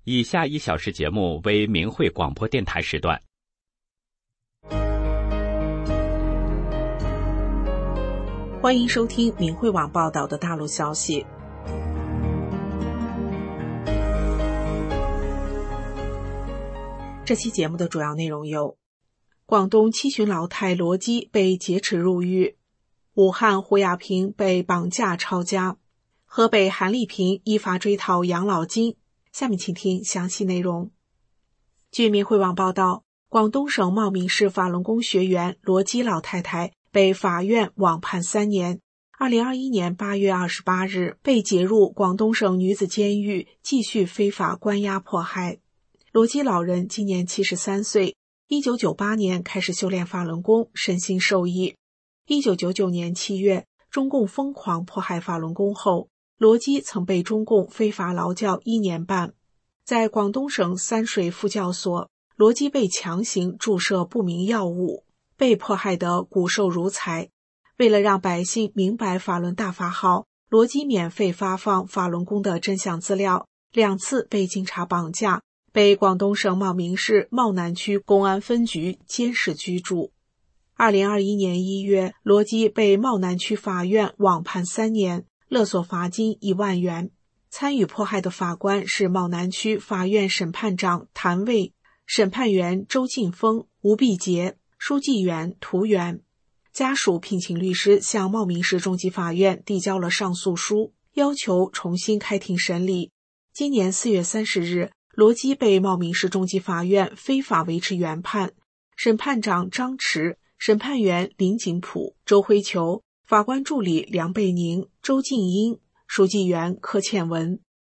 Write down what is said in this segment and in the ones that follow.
以下1小时节目为明慧广播电台时段。 欢迎收听明慧网报道的大陆消息。这期节目的主要内容有：广东七旬老太罗基被劫持入狱，武汉胡亚平被绑架抄家，河北韩丽萍依法追讨养老金。下面请听详细内容。据明慧网报道，广东省茂名市法轮功学员罗基老太太被法院网判3年，2021年8月28日被劫入广东省女子监狱，继续非法关押迫害。罗基老人今年73岁，1998年开始修炼法轮功，身心受益。1999年7月，中共疯狂迫害法轮功后，罗基曾被中共非法劳教1年半。在广东省三水副教所，罗基被强行注射不明药物，被迫害得骨瘦如柴。为了让百姓明白法轮大法好，罗基免费发放法轮功的真相资料，2次被警察绑架，被广东省茂名市茂南区公安分局监视居住。2021年1月，罗基被茂南区法院网判3年，勒索罚金1万元。参与迫害的法官是茂南区法院审判长谭卫、审判员周进峰、吴碧杰、书记员涂元。家属聘请律师向茂名市中级法院递交了上诉书，要求重新开庭审理。今年4月30日，罗基被茂名市中级法院非法维持原判，审判长张弛、审判员林景普、周辉球、法官助理梁贝宁、周静英、书记员柯倩文。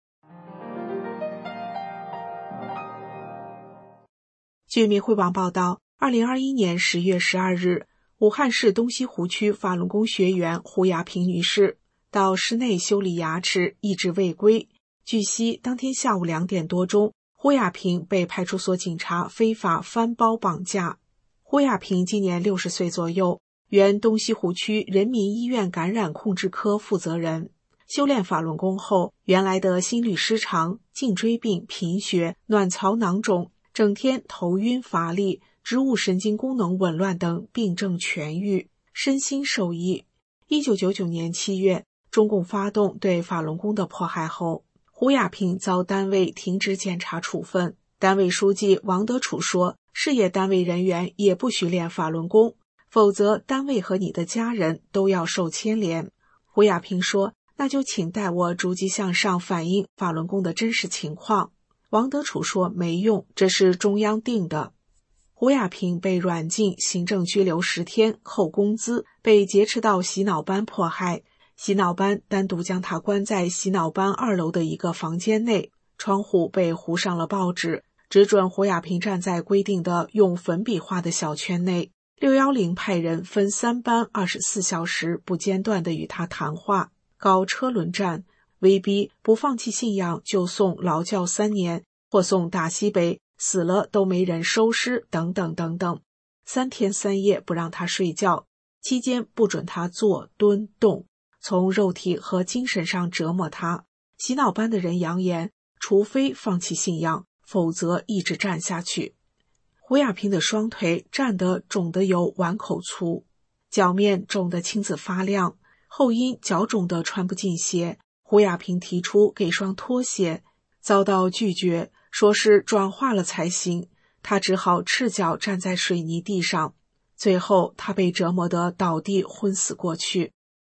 据明慧网报道，2021年10月12日，武汉市东溪湖区法轮功学员胡亚平女士到室内修理牙齿，一直未归。据悉，当天下午2点多钟，胡亚平被派出所警察非法翻包绑架。胡亚平今年60岁左右，原东溪湖区人民医院感染控制科负责人。修炼法轮功后，原来的心律失常、颈椎病、贫血、卵巢囊肿、整天头晕乏力、植物神经功能紊乱等病症痊愈，身心受益。1999年7月，中共发动对法轮功的迫害后，胡亚平遭单位停职检查处分。单位书记王德楚说，事业单位人员也不许练法轮功，否则单位和你的家人都要受牵连。胡亚平说，那就请代我逐级向上反映法轮功的真实情况。王德楚说，没用，这是中央定的。胡亚平被软禁，行政拘留10天，扣工资，被劫持到洗脑班迫害。洗脑班单独将他关在洗脑班2楼的一个房间内，窗户被糊上了报纸，只准胡亚平站在规定的用粉笔画的小圈内。610派人分3班24小时不间断地与他谈话，搞车轮战，威逼不放弃信仰就送劳教3年，或送大西北，死了都没人收尸，等等等等。3天3夜不让他睡觉，期间不准他坐、蹲、动，从肉体和精神上折磨他。洗脑班的人扬言，除非放弃信仰，否则一直站下去。胡亚平的双腿站得肿得有碗口粗，脚面肿得青紫发亮，后因脚肿得穿不进鞋。胡亚平提出给双拖鞋，遭到拒绝，说是转化了才行，他只好赤脚站在水泥地上。最后他被折磨得倒地昏死过去。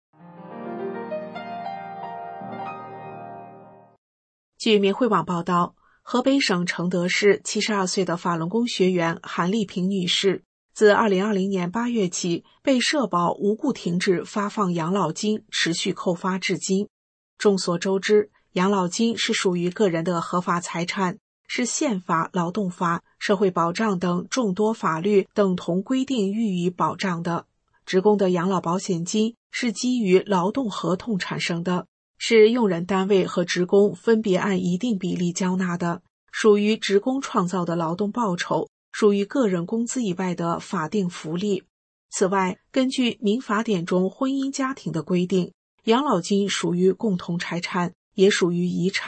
据明慧网报道，河北省承德市72岁的法轮功学员韩丽萍女士，自2020年8月起被社保无故停止发放养老金，持续扣发至今。众所周知，养老金是属于个人的合法财产，是宪法、劳动法、社会保障等众多法律等同规定予以保障的。职工的养老保险金是基于劳动合同产生的，是用人单位和职工分别按一定比例交纳的，属于职工创造的劳动报酬，属于个人工资以外的法定福利。此外，根据民法典中婚姻家庭的规定，养老金属于共同财产，也属于遗产，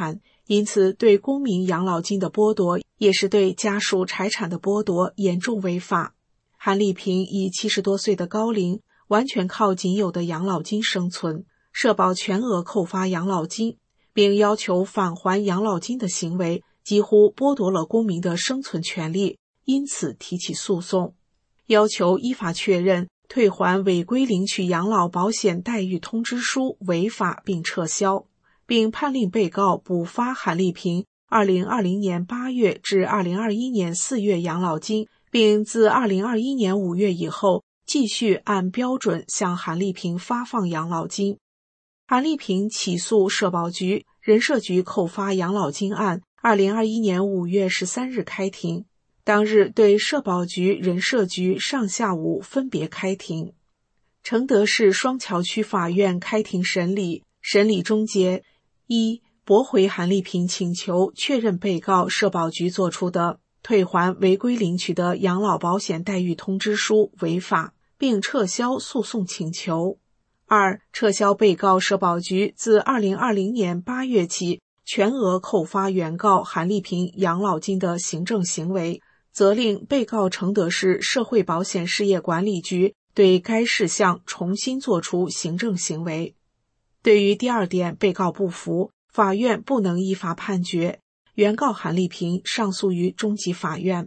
因此对公民养老金的剥夺也是对家属财产的剥夺，严重违法。韩丽萍以70多岁的高龄，完全靠仅有的养老金生存，社保全额扣发养老金，并要求返还养老金的行为几乎剥夺了公民的生存权利，因此提起诉讼，要求依法确认退还违规领取养老保险待遇通知书违法并撤销，并判令被告补发韩丽萍2020年8月至2021年4月养老金，并自2021年5月以后继续按标准向韩丽萍发放养老金。韩丽萍起诉社保局、人社局扣发养老金案2021年5月13日开庭，当日对社保局、人社局上下午分别开庭。承德市双桥区法院开庭审理，审理终结：一、驳回韩丽萍请求，确认被告社保局作出的退还违规领取的养老保险待遇通知书违法，并撤销诉讼请求。二、撤销被告社保局自2020年8月起全额扣发原告韩丽萍养老金的行政行为，责令被告承德市社会保险事业管理局对该事项重新作出行政行为。对于第二点，被告不服，法院不能依法判决，原告韩丽萍上诉于中级法院。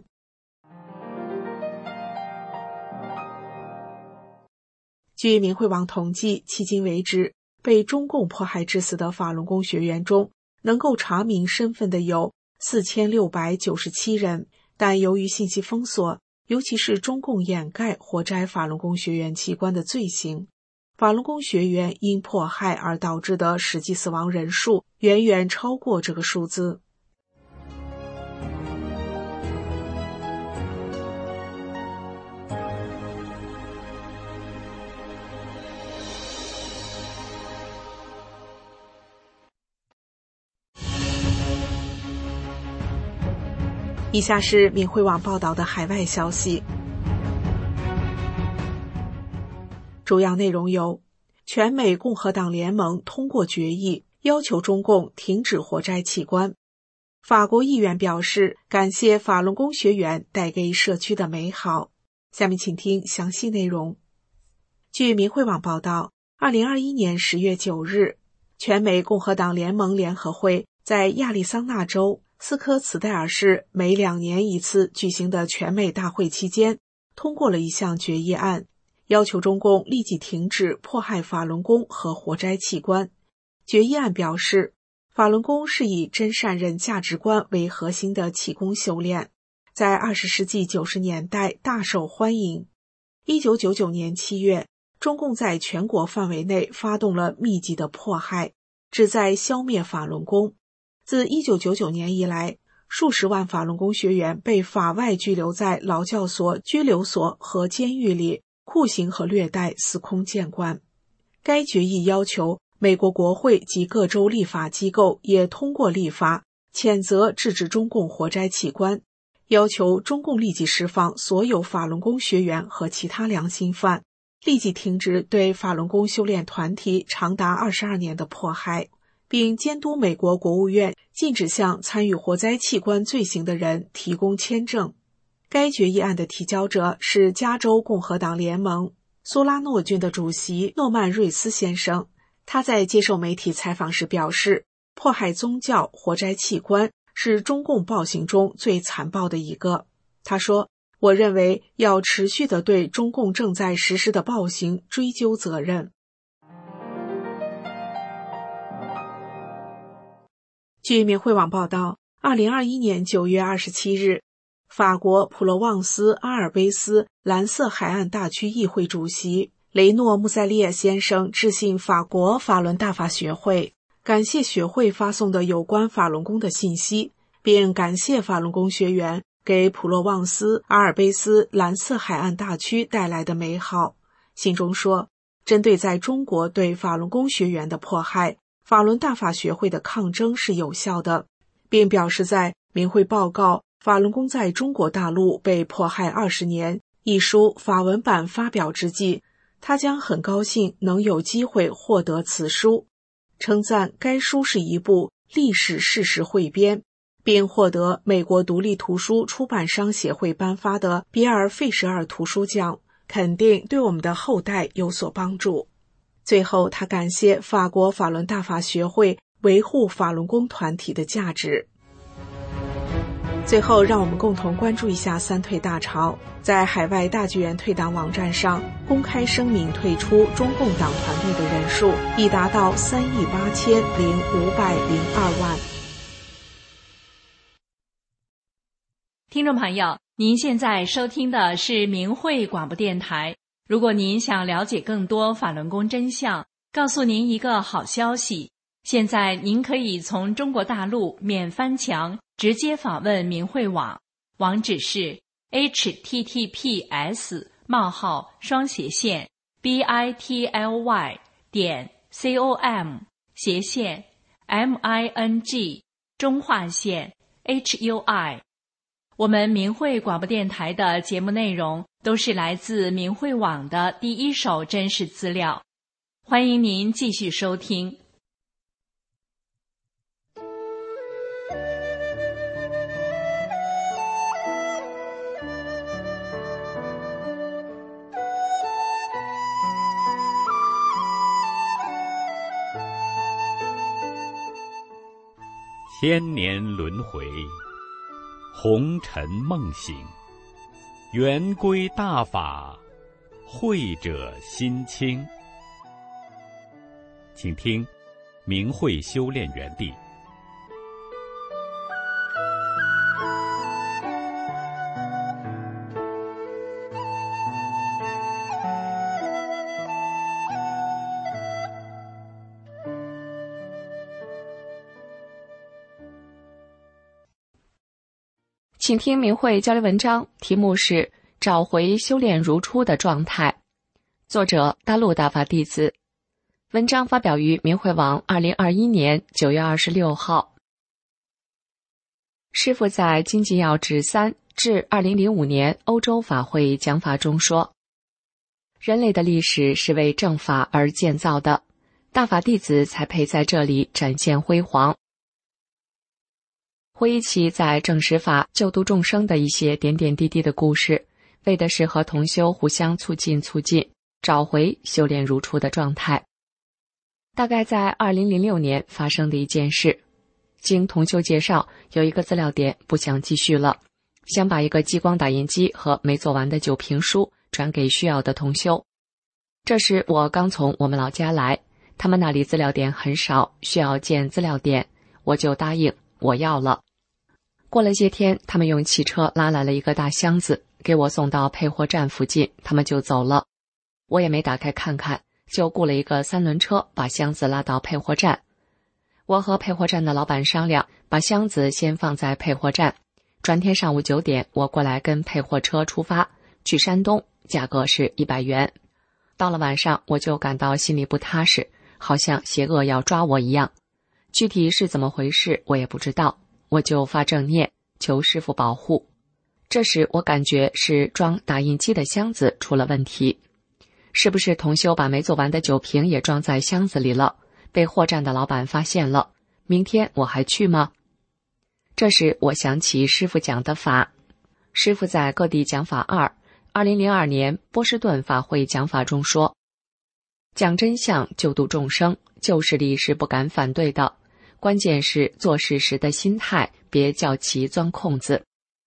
据明慧网统计，迄今为止，被中共迫害致死的法轮功学员中，能够查明身份的有4697人，但由于信息封锁，尤其是中共掩盖活摘法轮功学员器官的罪行，法轮功学员因迫害而导致的实际死亡人数远远超过这个数字。以下是明慧网报道的海外消息，主要内容有：全美共和党联盟通过决议，要求中共停止活摘器官；法国议员表示感谢法轮功学员带给社区的美好。下面请听详细内容。据明慧网报道，2021年10月9日，全美共和党联盟联合会在亚利桑那州斯科茨戴尔市每2年一次举行的全美大会期间，通过了一项决议案，要求中共立即停止迫害法轮功和活摘器官。决议案表示，法轮功是以真善忍价值观为核心的气功修炼，在20世纪90年代大受欢迎。1999年7月，中共在全国范围内发动了密集的迫害，旨在消灭法轮功。自1999年以来，数十万法轮功学员被法外拘留在劳教所、拘留所和监狱里，酷刑和虐待司空见惯。该决议要求美国国会及各州立法机构也通过立法，谴责制止中共活摘器官，要求中共立即释放所有法轮功学员和其他良心犯，立即停止对法轮功修炼团体长达22年的迫害，并监督美国国务院禁止向参与活摘器官罪行的人提供签证。该决议案的提交者是加州共和党联盟苏拉诺郡的主席诺曼·瑞斯先生。他在接受媒体采访时表示，迫害宗教、活摘器官是中共暴行中最残暴的一个。他说，我认为要持续地对中共正在实施的暴行追究责任。据明慧网报道，2021年9月27日，法国普罗旺斯阿尔卑斯蓝色海岸大区议会主席雷诺·穆塞利耶先生致信法国法轮大法学会，感谢学会发送的有关法轮功的信息，并感谢法轮功学员给普罗旺斯阿尔卑斯蓝色海岸大区带来的美好。信中说，针对在中国对法轮功学员的迫害，法轮大法学会的抗争是有效的，并表示在明慧报告法轮功在中国大陆被迫害20年一书法文版发表之际，他将很高兴能有机会获得此书，称赞该书是一部历史事实汇编，并获得美国独立图书出版商协会颁发的比尔·费舍尔图书奖，肯定对我们的后代有所帮助。最后，他感谢法国法伦大法学会维护法轮功团体的价值。最后，让我们共同关注一下三退大潮。在海外大剧院退党网站上公开声明退出中共党团队的人数已达到38502万。 听众朋友，您现在收听的是明慧广播电台。如果您想了解更多法轮功真相，告诉您一个好消息，现在您可以从中国大陆免翻墙直接访问明慧网，网址是 https://bity.com/MING我们明慧广播电台的节目内容都是来自明慧网的第一手真实资料，欢迎您继续收听。 千年轮回，红尘梦醒，圆归大法，慧者心清。请听明慧修炼园地。 请听明慧交流文章，题目是找回修炼如初的状态，作者大陆大法弟子。文章发表于明慧网2021年9月26号。师父在经济要旨3至2005年欧洲法会讲法中说，人类的历史是为正法而建造的，大法弟子才配在这里展现辉煌。回忆起在正实法救度众生的一些点点滴滴的故事，为的是和同修互相促进，找回修炼如初的状态。大概在2006年发生的一件事，经同修介绍，有一个资料点不想继续了，想把一个激光打印机和没做完的酒瓶书转给需要的同修。这时我刚从我们老家来，他们那里资料点很少，需要建资料点，我就答应我要了。过了些天，他们用汽车拉来了一个大箱子，给我送到配货站附近，他们就走了。我也没打开看看，就雇了一个3轮车把箱子拉到配货站。我和配货站的老板商量，把箱子先放在配货站，转天上午9点我过来跟配货车出发去山东，价格是100元。到了晚上我就感到心里不踏实，好像邪恶要抓我一样，具体是怎么回事我也不知道，我就发正念求师父保护。这时我感觉是装打印机的箱子出了问题，是不是同修把没做完的酒瓶也装在箱子里了，被货站的老板发现了，明天我还去吗？这时我想起师父讲的法，师父在各地讲法2002年波士顿法会讲法中说，讲真相救度众生，旧势力是不敢反对的，关键是做事时的心态，别叫其钻空子。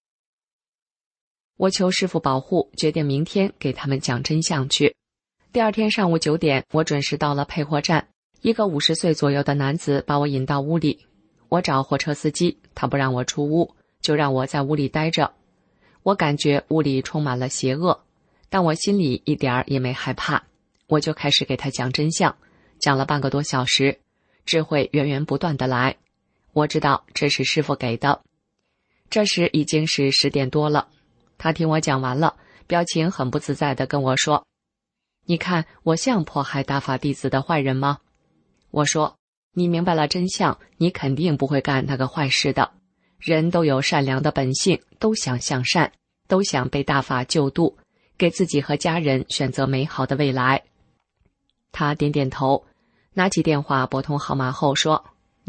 我求师父保护，决定明天给他们讲真相去。第二天上午9点，我准时到了配货站，一个50岁左右的男子把我引到屋里。我找货车司机，他不让我出屋，就让我在屋里待着。我感觉屋里充满了邪恶，但我心里一点儿也没害怕。我就开始给他讲真相，讲了半个多小时，智慧源源不断地来。我知道这是师父给的。这时已经是10点多了，他听我讲完了，表情很不自在地跟我说，你看我像迫害大法弟子的坏人吗？我说，你明白了真相，你肯定不会干那个坏事的。人都有善良的本性，都想向善，都想被大法救度，给自己和家人选择美好的未来。他点点头，拿起电话拨通号码后说，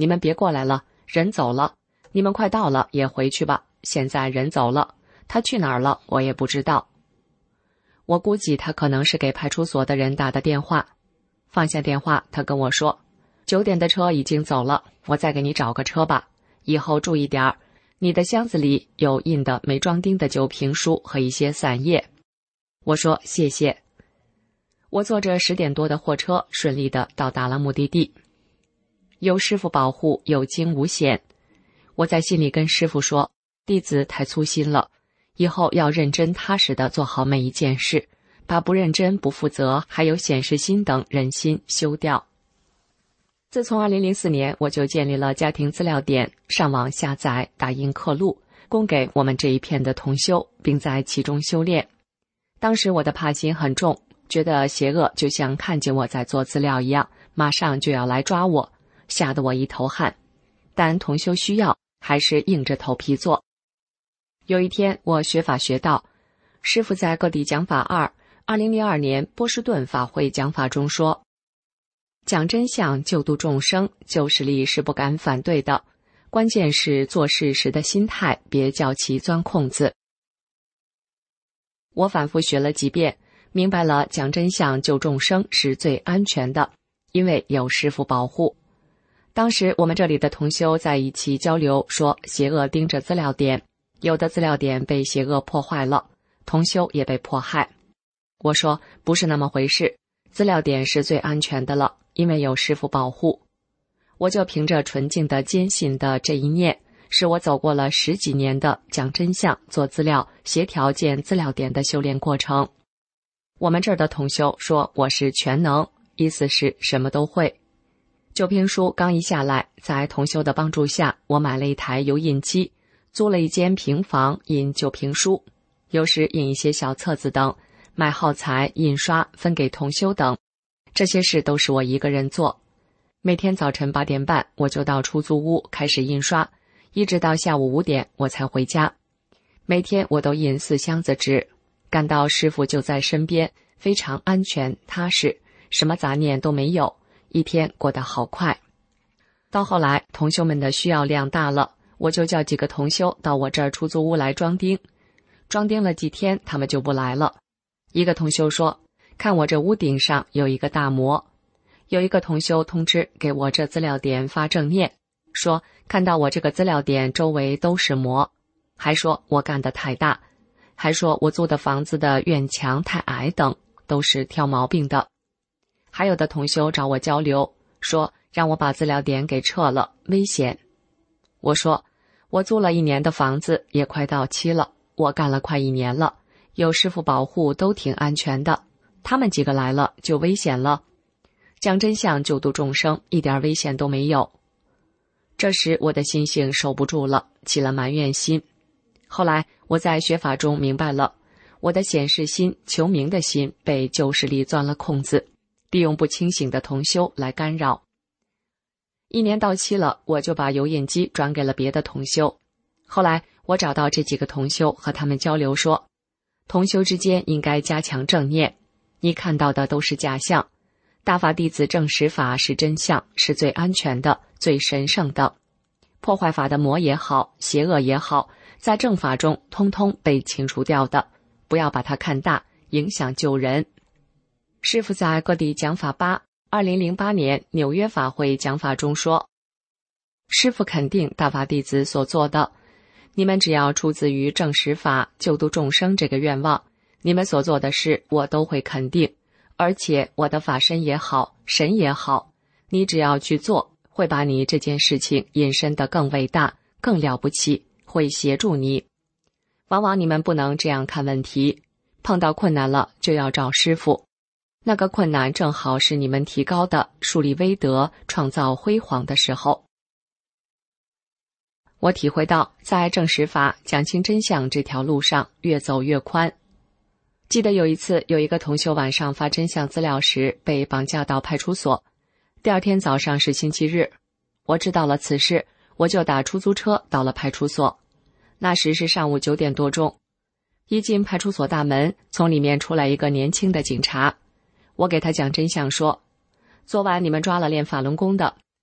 你们别过来了，人走了，你们快到了也回去吧，现在人走了，他去哪儿了我也不知道。我估计他可能是给派出所的人打的电话。放下电话，他跟我说，9点的车已经走了，我再给你找个车吧，以后注意点儿，你的箱子里有印的没装订的酒评书和一些散页。我说谢谢。我坐着10点多的货车顺利地到达了目的地。有师傅保护，有惊无险。我在心里跟师傅说，弟子太粗心了，以后要认真踏实地做好每一件事，把不认真、不负责还有显示心等人心修掉。自从2004年，我就建立了家庭资料点，上网下载打印刻录，供给我们这一片的同修，并在其中修炼。当时我的怕心很重，觉得邪恶就像看见我在做资料一样，马上就要来抓我，吓得我一头汗。但同修需要，还是硬着头皮做。有一天我学法学到，师父在各地讲法2002年波士顿法会讲法中说，讲真相救度众生，旧势力是不敢反对的，关键是做事时的心态，别叫其钻空子。我反复学了几遍，明白了讲真相救众生是最安全的，因为有师父保护。当时我们这里的同修在一起交流，说邪恶盯着资料点，有的资料点被邪恶破坏了，同修也被迫害。我说不是那么回事，资料点是最安全的了，因为有师父保护。我就凭着纯净的坚信的这一念，是我走过了10几年的讲真相、做资料、协调建资料点的修炼过程。我们这儿的同修说我是全能，意思是什么都会。酒评书刚一下来，在同修的帮助下，我买了一台油印机，租了一间平房印酒评书，有时印一些小册子等，买耗材、印刷分给同修等，这些事都是我一个人做。每天早晨8点半我就到出租屋开始印刷，一直到下午5点我才回家。每天我都印4箱子纸，感到师父就在身边，非常安全踏实，什么杂念都没有，一天过得好快。到后来同修们的需要量大了，我就叫几个同修到我这儿出租屋来装订。装订了几天他们就不来了。一个同修说，看我这屋顶上有一个大魔。有一个同修通知给我这资料点发正念，说看到我这个资料点周围都是魔，还说我干得太大，还说我租的房子的院墙太矮等，都是挑毛病的。还有的同修找我交流，说让我把资料点给撤了，危险。我说我租了1年的房子也快到期了，我干了快1年了，有师父保护都挺安全的，他们几个来了就危险了。讲真相救度众生，一点危险都没有。这时我的心性受不住了，起了埋怨心。后来我在学法中明白了，我的显示心、求名的心被旧势力钻了空子，利用不清醒的同修来干扰。1年到期了，我就把油印机转给了别的同修。后来我找到这几个同修，和他们交流说，同修之间应该加强正念，你看到的都是假象，大法弟子正实法是真相，是最安全的、最神圣的。破坏法的魔也好，邪恶也好，在正法中通通被清除掉的，不要把它看大，影响救人。师父在各地讲法2008年纽约法会讲法中说，师父肯定大法弟子所做的，你们只要出自于正实法救度众生这个愿望，你们所做的事我都会肯定，而且我的法身也好，神也好，你只要去做，会把你这件事情引申得更伟大、更了不起，会协助你。往往你们不能这样看问题，碰到困难了就要找师父，那个困难正好是你们提高的、树立威德、创造辉煌的时候。我体会到，在正实法讲清真相这条路上越走越宽。记得有一次，有一个同修晚上发真相资料时被绑架到派出所，第2天早上是星期日。我知道了此事，我就打出租车到了派出所。那时是上午9点多钟，一进派出所大门，从里面出来一个年轻的警察。我给他讲真相说，昨晚你们抓了练法轮功的，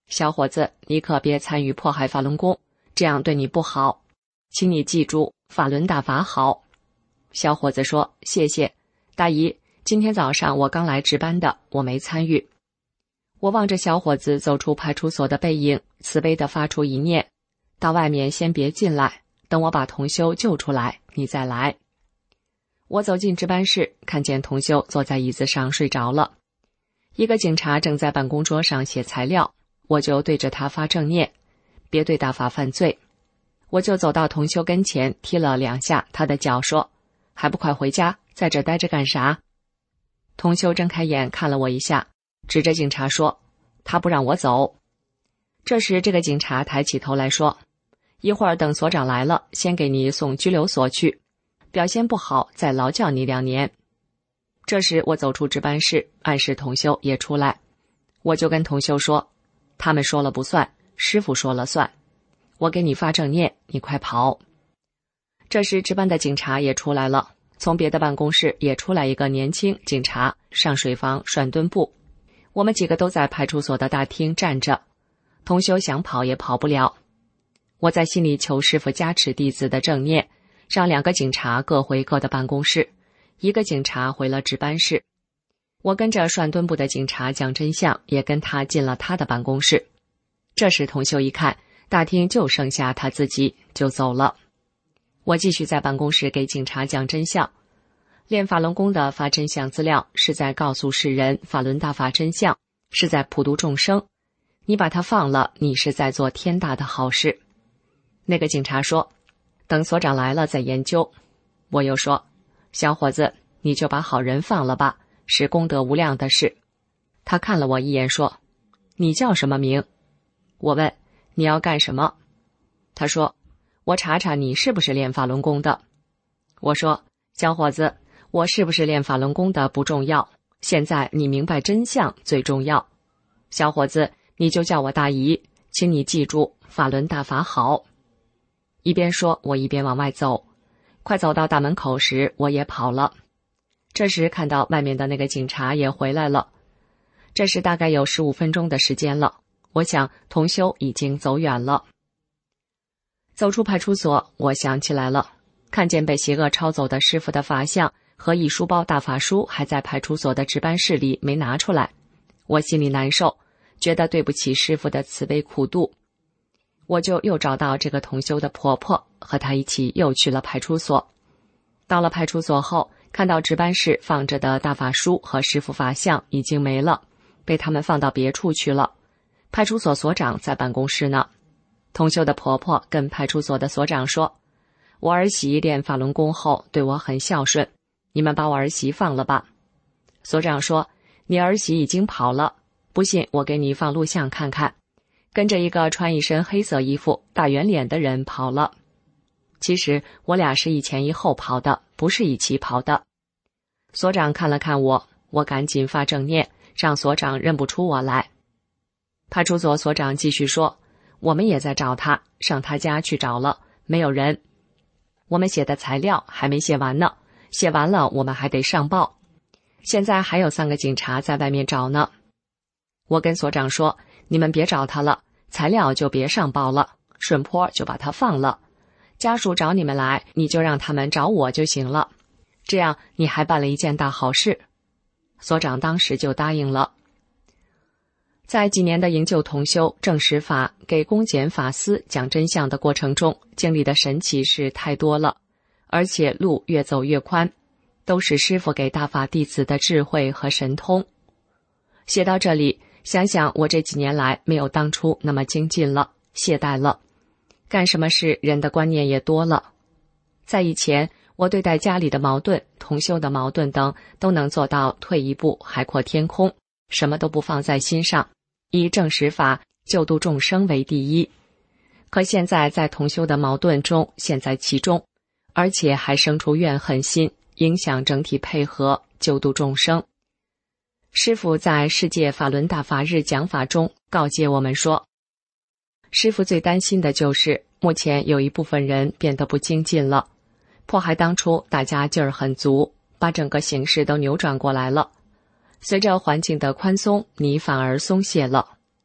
小伙子，你可别参与迫害法轮功，这样对你不好。请你记住，法轮大法好。小伙子说，谢谢，大姨，今天早上我刚来值班的，我没参与。我望着小伙子走出派出所的背影，慈悲地发出一念，到外面先别进来，等我把同修救出来，你再来。我走进值班室，看见同修坐在椅子上睡着了。一个警察正在办公桌上写材料，我就对着他发正念，别对大法犯罪。我就走到同修跟前，踢了2下他的脚，说，还不快回家，在这待着干啥？同修睁开眼看了我一下，指着警察说，他不让我走。这时这个警察抬起头来说，一会儿等所长来了，先给你送拘留所去，表现不好再劳教你2年。这时我走出值班室，暗示同修也出来。我就跟同修说，他们说了不算，师傅说了算，我给你发正念，你快跑。这时值班的警察也出来了，从别的办公室也出来一个年轻警察，上水房涮墩布。我们几个都在派出所的大厅站着，同修想跑也跑不了。我在心里求师傅加持弟子的正念，让2个警察各回各的办公室，一个警察回了值班室。我跟着涮墩布的警察讲真相，也跟他进了他的办公室。这时同修一看，大厅就剩下他自己，就走了。我继续在办公室给警察讲真相。练法轮功的发真相资料，是在告诉世人法轮大法真相，是在普度众生。你把它放了，你是在做天大的好事。那个警察说，等所长来了再研究。我又说，小伙子，你就把好人放了吧，是功德无量的事。他看了我一眼说，你叫什么名？我问，你要干什么？他说，我查查你是不是练法轮功的。我说，小伙子，我是不是练法轮功的不重要，现在你明白真相最重要。小伙子，你就叫我大姨，请你记住，法轮大法好。一边说，我一边往外走。快走到大门口时，我也跑了。这时看到外面的那个警察也回来了。这时大概有15分钟的时间了，我想同修已经走远了。走出派出所，我想起来了，看见被邪恶抄走的师傅的法像和一书包大法书还在派出所的值班室里没拿出来，我心里难受，觉得对不起师傅的慈悲苦度。我就又找到这个同修的婆婆，和她一起又去了派出所。到了派出所后，看到值班室放着的大法书和师傅法像已经没了，被他们放到别处去了。派出所所长在办公室呢。同修的婆婆跟派出所的所长说，我儿媳练法轮功后对我很孝顺，你们把我儿媳放了吧。所长说，你儿媳已经跑了，不信我给你放录像看看，跟着一个穿一身黑色衣服大圆脸的人跑了。其实我俩是一前一后跑的，不是一起跑的。所长看了看我，我赶紧发正念，让所长认不出我来。派出所所长继续说，我们也在找他，上他家去找了，没有人。我们写的材料还没写完呢，写完了我们还得上报。现在还有3个警察在外面找呢。我跟所长说，你们别找他了，材料就别上报了，顺坡就把他放了。家属找你们来，你就让他们找我就行了，这样你还办了一件大好事。所长当时就答应了。在几年的营救同修、证实法、给公检法司讲真相的过程中，经历的神奇事太多了，而且路越走越宽，都是师父给大法弟子的智慧和神通。写到这里，想想我这几年来没有当初那么精进了，懈怠了，干什么事人的观念也多了。在以前，我对待家里的矛盾、同修的矛盾等，都能做到退一步海阔天空，什么都不放在心上，以正实法救度众生为第一。可现在在同修的矛盾中陷在其中，而且还生出怨恨心，影响整体配合救度众生。师父在世界法轮大法日讲法中告诫我们说，师父最担心的就是目前有一部分人变得不精进了，迫害当初大家劲儿很足，把整个形势都扭转过来了。随着环境的宽松，你反而松懈了。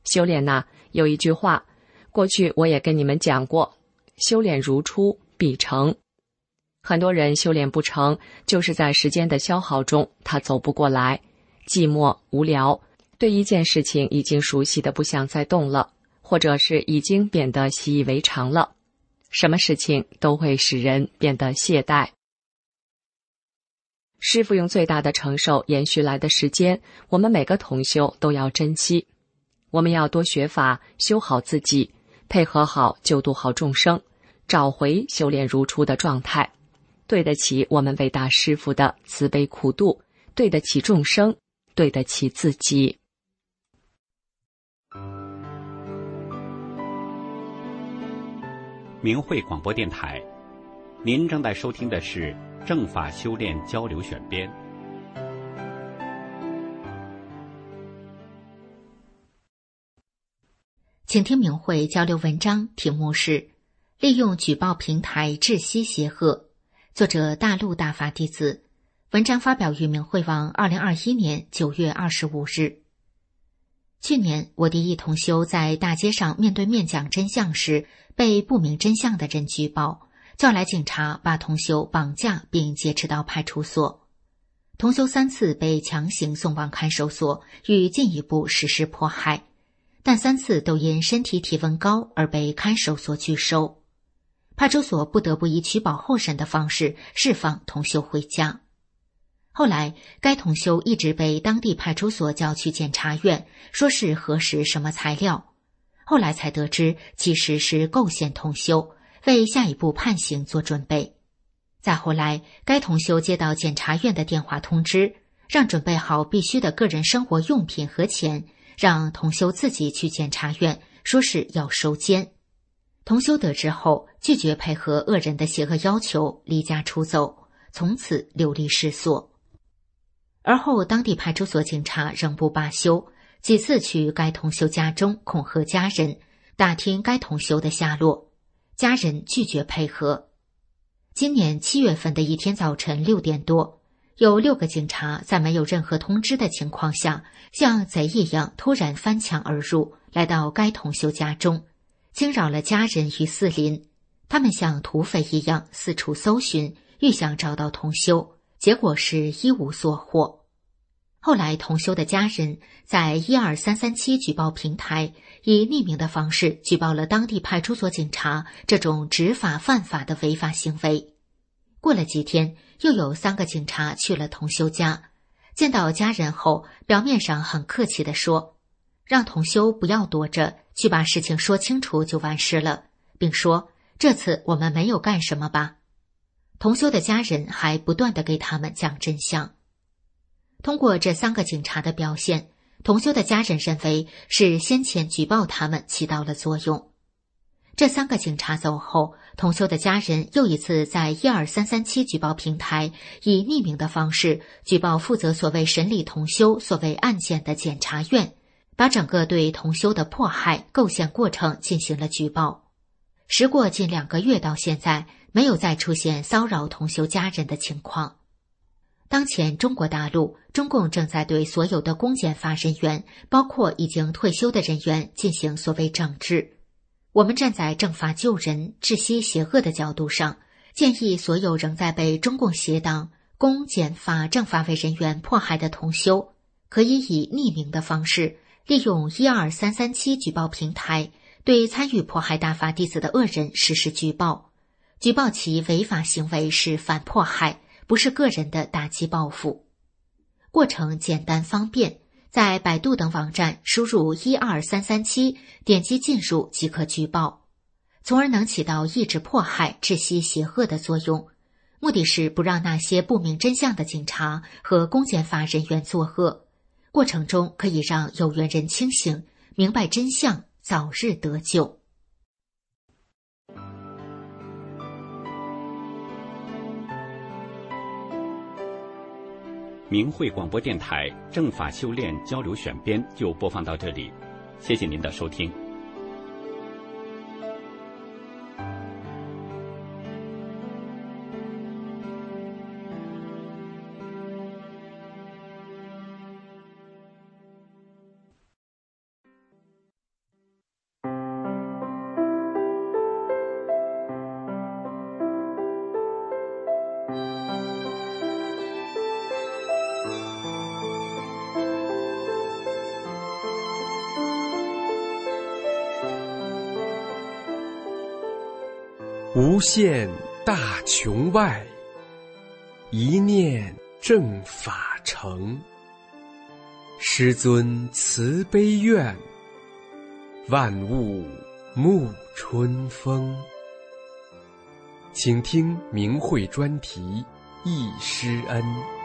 修炼呐，有一句话，过去我也跟你们讲过，修炼如初必成。很多人修炼不成，就是在时间的消耗中，他走不过来，寂寞无聊，对一件事情已经熟悉的不想再动了，或者是已经变得习以为常了，什么事情都会使人变得懈怠。师父用最大的承受延续来的时间，我们每个同修都要珍惜。我们要多学法，修好自己，配合好救度好众生，找回修炼如初的状态，对得起我们伟大师父的慈悲苦度，对得起众生，对得起自己。 明慧广播电台，您正在收听的是正法修炼交流选编。 请听明慧交流文章，题目是利用举报平台窒息邪恶，作者大陆大法弟子，文章发表于明慧网2021年9月25日。去年我的一同修在大街上面对面讲真相时，被不明真相的人举报，叫来警察把同修绑架并劫持到派出所。同修3次被强行送往看守所，予进一步实施迫害，但3次都因身体体温高而被看守所拒收。派出所不得不以取保候审的方式释放同修回家。后来该同修一直被当地派出所叫去检察院，说是核实什么材料，后来才得知其实是构陷同修，为下一步判刑做准备。再后来该同修接到检察院的电话通知，让准备好必须的个人生活用品和钱，让同修自己去检察院，说是要收监。同修得知后拒绝配合恶人的邪恶要求，离家出走，从此流离失所。而后当地派出所警察仍不罢休，几次去该同修家中恐吓家人，打听该同修的下落，家人拒绝配合。今年7月份的一天早晨6点多，有6个警察在没有任何通知的情况下，像贼一样突然翻墙而入，来到该同修家中，惊扰了家人与四邻。他们像土匪一样四处搜寻，欲想找到同修，结果是一无所获。后来同修的家人在12337举报平台以匿名的方式举报了当地派出所警察这种执法犯法的违法行为。过了几天，又有3个警察去了同修家，见到家人后表面上很客气地说，让同修不要躲着，去把事情说清楚就完事了，并说这次我们没有干什么吧。同修的家人还不断地给他们讲真相。通过这3个警察的表现，同修的家人认为是先前举报他们起到了作用。这3个警察走后，同修的家人又一次在12337举报平台以匿名的方式举报负责所谓审理同修所谓案件的检察院，把整个对同修的迫害构陷过程进行了举报。时过近2个月到现在，没有再出现骚扰同修家人的情况。当前中国大陆，中共正在对所有的公检法人员，包括已经退休的人员进行所谓整治。我们站在正法救人、治息邪恶的角度上，建议所有仍在被中共邪党、公检法政法委人员迫害的同修，可以以匿名的方式，利用12337举报平台，对参与迫害大法弟子的恶人实施举报，举报其违法行为是反迫害，不是个人的打击报复。过程简单方便，在百度等网站输入12337，点击进入即可举报，从而能起到抑制迫害、窒息邪恶的作用。目的是不让那些不明真相的警察和公检法人员作恶，过程中可以让有缘人清醒，明白真相，早日得救。 明慧广播电台正法修炼交流选编就播放到这里，谢谢您的收听。 无限大穹外，一念正法成。师尊慈悲愿，万物沐春风。请听明慧专题忆师恩。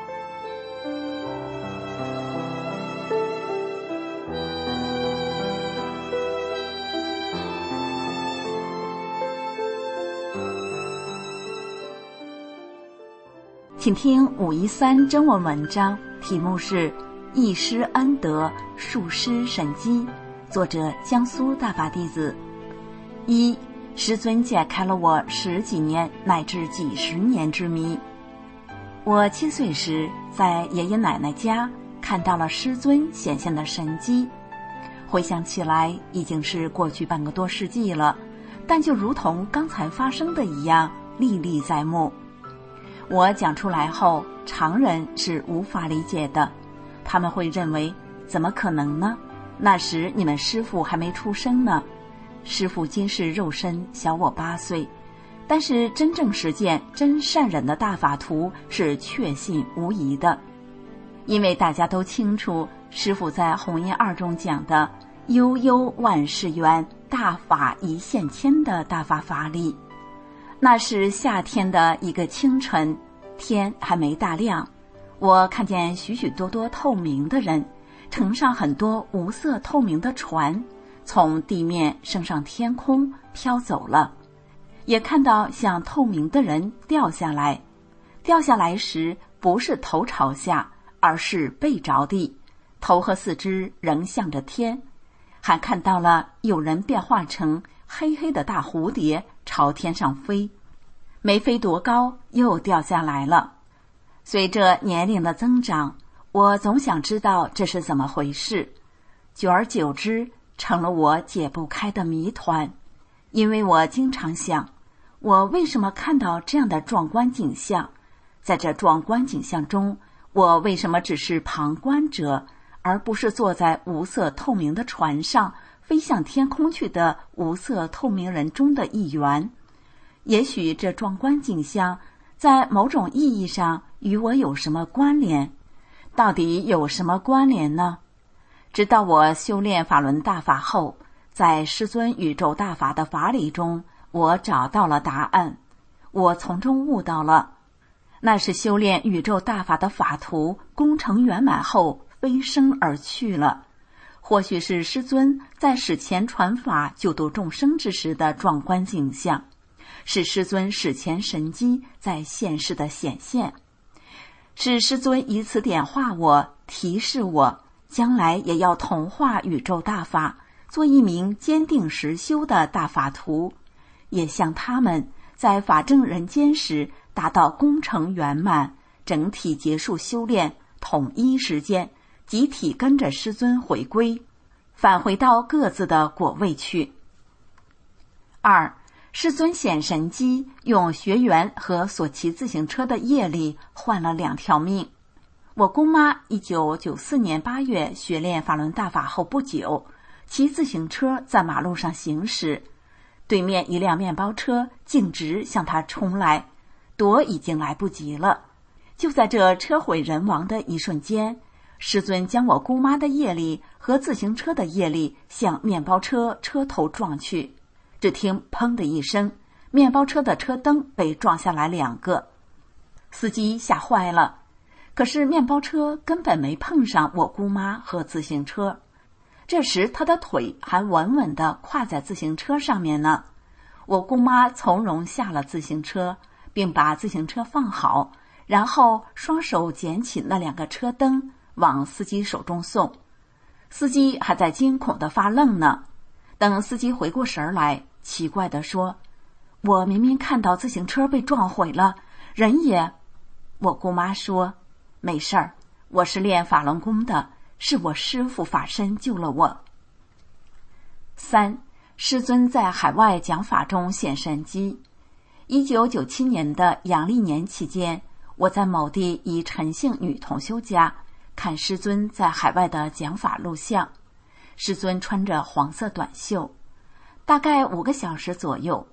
请听513真文文章，题目是《忆师恩德，述师神机》，作者江苏大法弟子。一，师尊解开了我10几年乃至几十年之谜。我7岁时，在爷爷奶奶家看到了师尊显现的神机。回想起来，已经是过去半个多世纪了，但就如同刚才发生的一样，历历在目。我讲出来后，常人是无法理解的，他们会认为怎么可能呢？那时你们师父还没出生呢。师父今世肉身小我8岁，但是真正实践真善忍的大法图是确信无疑的。因为大家都清楚师父在弘音2中讲的悠悠万事圆，大法一线牵的大法法理。那是夏天的一个清晨，天还没大亮，我看见许许多多透明的人，乘上很多无色透明的船，从地面升上天空飘走了。也看到像透明的人掉下来，掉下来时不是头朝下，而是背着地，头和4肢仍向着天。还看到了有人变化成黑黑的大蝴蝶朝天上飞，没飞多高又掉下来了。随着年龄的增长，我总想知道这是怎么回事，久而久之成了我解不开的谜团。因为我经常想，我为什么看到这样的壮观景象？在这壮观景象中，我为什么只是旁观者，而不是坐在无色透明的船上飞向天空去的无色透明人中的一员？也许这壮观景象在某种意义上与我有什么关联？到底有什么关联呢？直到我修炼法轮大法后，在师尊宇宙大法的法理中，我找到了答案。我从中悟到了，那是修炼宇宙大法的法图功成圆满后飞升而去了。或许是师尊在史前传法救度众生之时的壮观景象，是师尊史前神机在现世的显现，是师尊以此点化我，提示我将来也要同化宇宙大法，做一名坚定实修的大法徒，也像他们在法证人间时达到功成圆满，整体结束修炼，统一时间，集体跟着师尊回归，返回到各自的果位去。2，师尊显神机，用学员和所骑自行车的业力换了2条命。我姑妈1994年8月学练法轮大法后不久，骑自行车在马路上行驶，对面一辆面包车径直向她冲来，躲已经来不及了。就在这车毁人亡的一瞬间，师尊将我姑妈的业力和自行车的业力向面包车车头撞去。只听砰的一声，面包车的车灯被撞下来2个，司机吓坏了。可是面包车根本没碰上我姑妈和自行车，这时她的腿还稳稳地跨在自行车上面呢。我姑妈从容下了自行车，并把自行车放好，然后双手捡起那2个车灯往司机手中送。司机还在惊恐地发愣呢。等司机回过神来，奇怪地说，我明明看到自行车被撞毁了，人也……我姑妈说，没事儿，我是练法轮功的，是我师父法身救了我。3，师尊在海外讲法中显神机。1997年的阳历年期间，我在某地一陈姓女同修家看师尊在海外的讲法录像。师尊穿着黄色短袖，大概5个小时左右。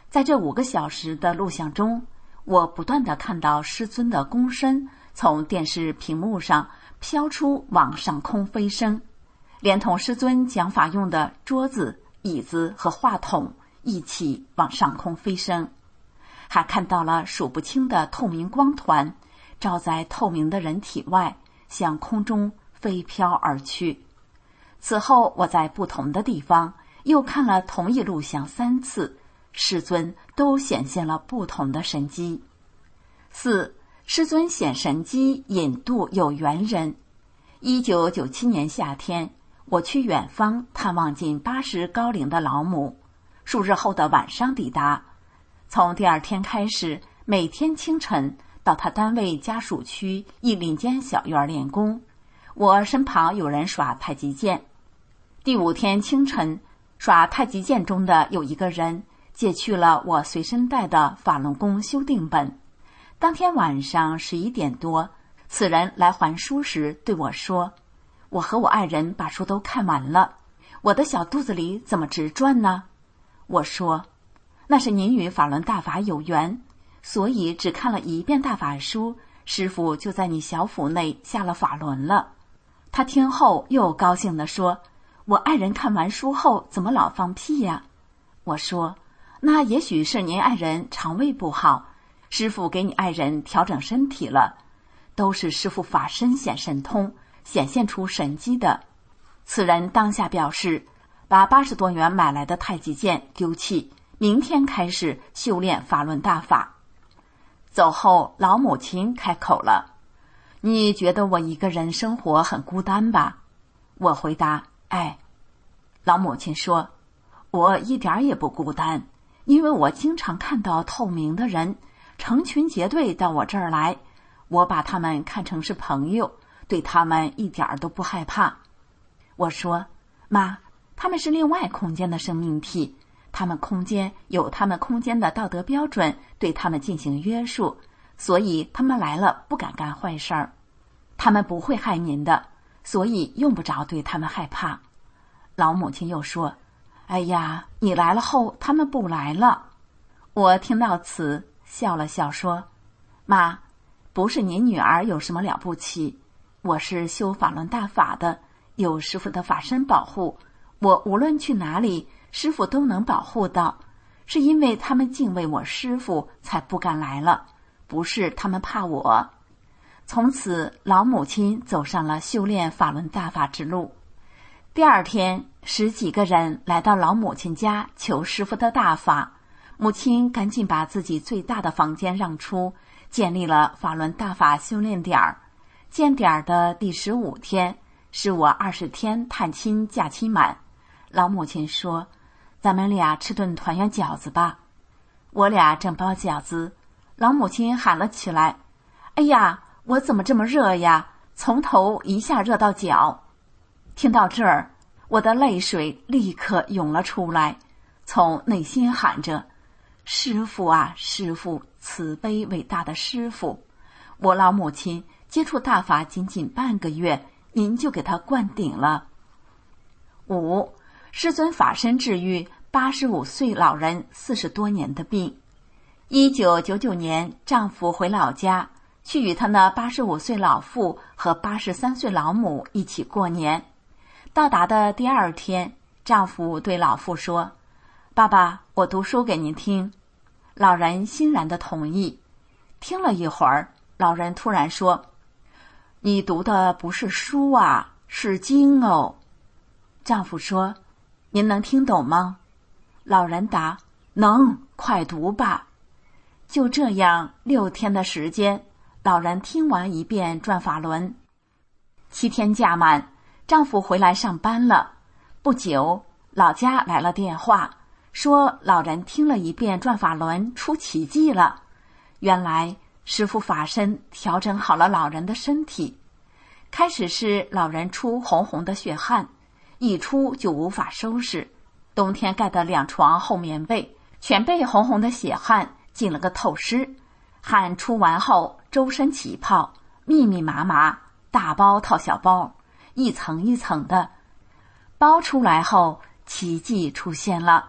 在这5个小时的录像中，我不断地看到师尊的躬身从电视屏幕上飘出往上空飞升，连同师尊讲法用的桌子、椅子和话筒一起往上空飞升，还看到了数不清的透明光团照在透明的人体外，向空中飞飘而去。此后我在不同的地方又看了同一录像3次，师尊都显现了不同的神迹。4. 师尊显神迹引渡有缘人。1997年夏天，我去远方探望近80高龄的老母，数日后的晚上抵达。从第2天开始，每天清晨到他单位家属区一林间小院练功，我身旁有人耍太极剑。第5天清晨，耍太极剑中的有一个人借去了我随身带的法轮功修订本。当天晚上11点多，此人来还书时对我说，我和我爱人把书都看完了，我的小肚子里怎么直转呢？我说，那是您与法轮大法有缘，所以只看了1遍大法书，师父就在你小腹内下了法轮了。他听后又高兴地说，我爱人看完书后怎么老放屁呀？我说，那也许是您爱人肠胃不好，师父给你爱人调整身体了，都是师父法身显神通，显现出神迹的。此人当下表示，把80多元买来的太极剑丢弃，明天开始修炼法轮大法。走后，老母亲开口了，你觉得我一个人生活很孤单吧？我回答，老母亲说，我一点也不孤单，因为我经常看到透明的人成群结队到我这儿来，我把他们看成是朋友，对他们一点都不害怕。我说，妈，他们是另外空间的生命体，他们空间有他们空间的道德标准对他们进行约束，所以他们来了不敢干坏事儿，他们不会害您的，所以用不着对他们害怕。老母亲又说，哎呀，你来了后他们不来了。我听到此笑了笑说，妈，不是您女儿有什么了不起，我是修法轮大法的，有师父的法身保护，我无论去哪里师父都能保护到，是因为他们敬畏我师父才不敢来了，不是他们怕我。从此老母亲走上了修炼法轮大法之路。第2天10几个人来到老母亲家求师父的大法，母亲赶紧把自己最大的房间让出，建立了法轮大法修炼点儿。建点儿的第15天是我20天探亲假期满，老母亲说，咱们俩吃顿团圆饺子吧。我俩正包饺子，老母亲喊了起来，哎呀，我怎么这么热呀，从头一下热到脚。听到这儿，我的泪水立刻涌了出来，从内心喊着，师父啊，师父，慈悲伟大的师父，我老母亲接触大法仅仅半个月，您就给她灌顶了。5. 师尊法身治愈85岁老人40多年的病。1999年，丈夫回老家，去与他那85岁老父和83岁老母一起过年。到达的第2天，丈夫对老父说，爸爸，我读书给您听。老人欣然地同意。听了一会儿，老人突然说，你读的不是书啊，是经哦。丈夫说，您能听懂吗？老人答，能，快读吧。就这样6天的时间，老人听完1遍转法轮。7天假满，丈夫回来上班了。不久，老家来了电话，说老人听了1遍转法轮出奇迹了。原来师父法身调整好了老人的身体。开始是老人出红红的血汗，一出就无法收拾，冬天盖的2床厚棉被全被红红的血汗浸了个透湿，汗出完后周身起泡，密密麻麻，大包套小包，一层一层的。包出来后，奇迹出现了，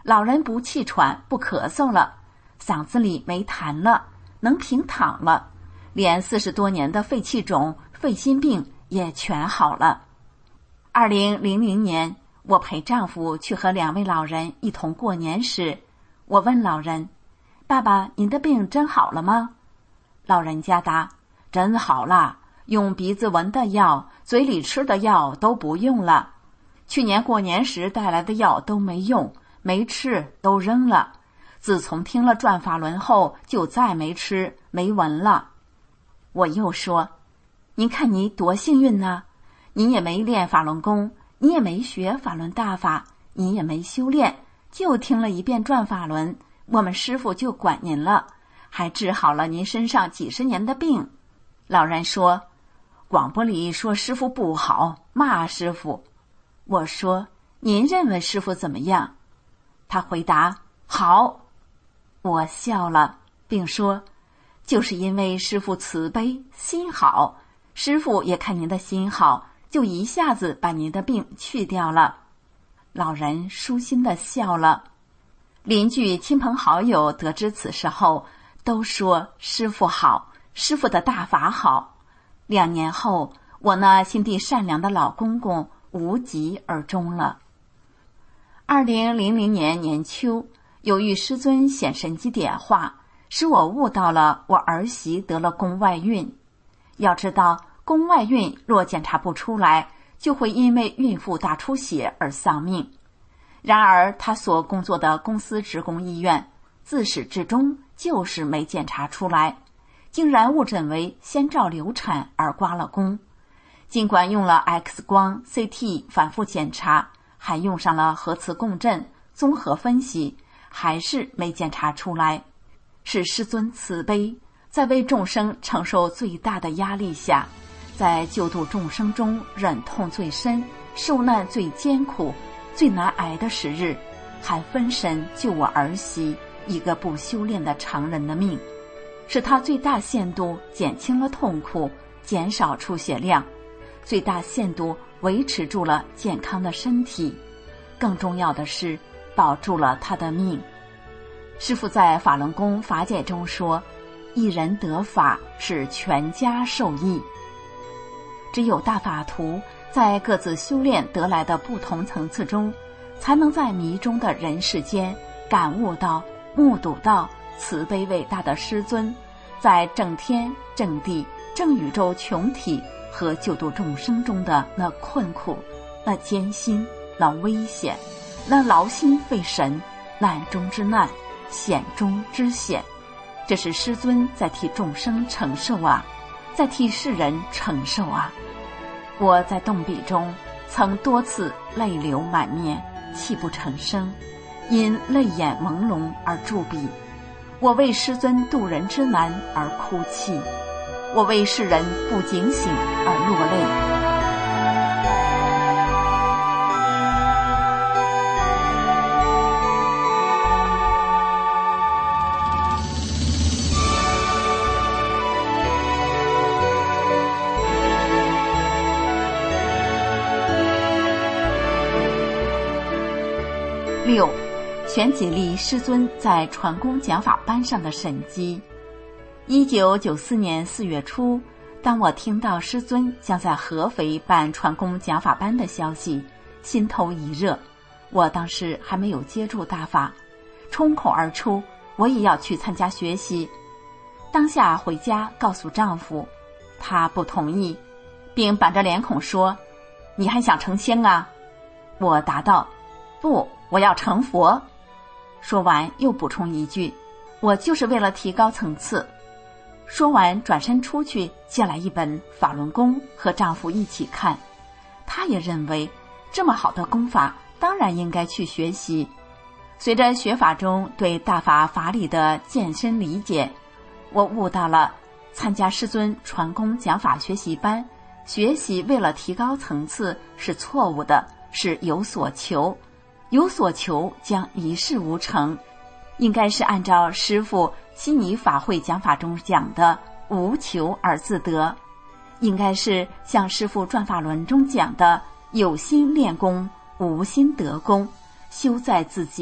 老人不气喘不咳嗽了，嗓子里没痰了，能平躺了，连40多年的肺气肿、肺心病也全好了。2000年，我陪丈夫去和2位老人一同过年时，我问老人：爸爸，您的病真好了吗？老人家答：真好了，用鼻子闻的药，嘴里吃的药都不用了。去年过年时带来的药都没用，没吃都扔了。自从听了转法轮后，就再没吃没闻了。我又说：您看你多幸运呢，您也没练法轮功，你也没学法轮大法，你也没修炼，就听了一遍转法轮，我们师父就管您了，还治好了您身上几十年的病。老人说：广播里说师父不好，骂师父。我说：您认为师父怎么样？他回答：好。我笑了，并说：就是因为师父慈悲心好，师父也看您的心好，就一下子把您的病去掉了。老人舒心地笑了。邻居亲朋好友得知此事后，都说师父好，师父的大法好。2年后，我那心地善良的老公公无疾而终了。2000年年秋，由于师尊显神机点化，使我悟到了我儿媳得了宫外孕。要知道，宫外孕若检查不出来，就会因为孕妇大出血而丧命。然而她所工作的公司职工医院自始至终就是没检查出来，竟然误诊为先兆流产而刮了宫。尽管用了 X 光、CT 反复检查，还用上了核磁共振综合分析，还是没检查出来。是师尊慈悲，在为众生承受最大的压力下，在救度众生中忍痛最深、受难最艰苦、最难挨的时日，还分神救我儿媳一个不修炼的常人的命，使他最大限度减轻了痛苦，减少出血量，最大限度维持住了健康的身体，更重要的是保住了他的命。师父在法轮功法解中说，一人得法是全家受益。只有大法徒在各自修炼得来的不同层次中，才能在迷中的人世间感悟到、目睹到慈悲伟大的师尊在正天、正地、正宇宙穹体和救度众生中的那困苦、那艰辛、那危险、那劳心费神、难中之难、险中之险。这是师尊在替众生承受啊，在替世人承受啊。我在动笔中曾多次泪流满面，泣不成声，因泪眼朦胧而驻笔。我为师尊渡人之难而哭泣，我为世人不警醒而落泪。6. 全体力师尊在传功讲法班上的神迹。1994年4月初，当我听到师尊将在合肥办传功讲法班的消息，心头一热。我当时还没有接触大法，冲口而出，我也要去参加学习。当下回家告诉丈夫，他不同意，并板着脸孔说：你还想成仙啊？我答道：不，我要成佛。说完又补充一句：我就是为了提高层次。说完转身出去，借来一本法轮功和丈夫一起看。他也认为这么好的功法当然应该去学习。随着学法中对大法法理的渐深理解，我悟到了参加师尊传功讲法学习班，学习为了提高层次是错误的，是有所求，有所求将一事无成。应该是按照师父悉尼法会讲法中讲的无求而自得，应该是像师父转法轮中讲的有心练功，无心得功，修在自己，